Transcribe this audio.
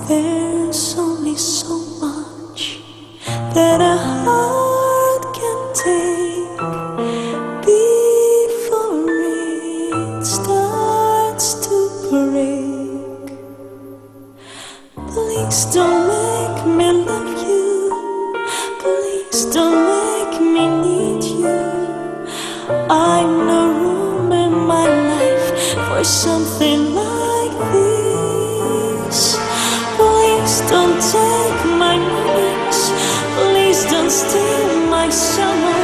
There's only so much that a heart can take before it starts to break. Please don't make me love you. Please don't make me need you. I'm no room in my life for something like this. Please don't take my mornings. Please don't steal my summer.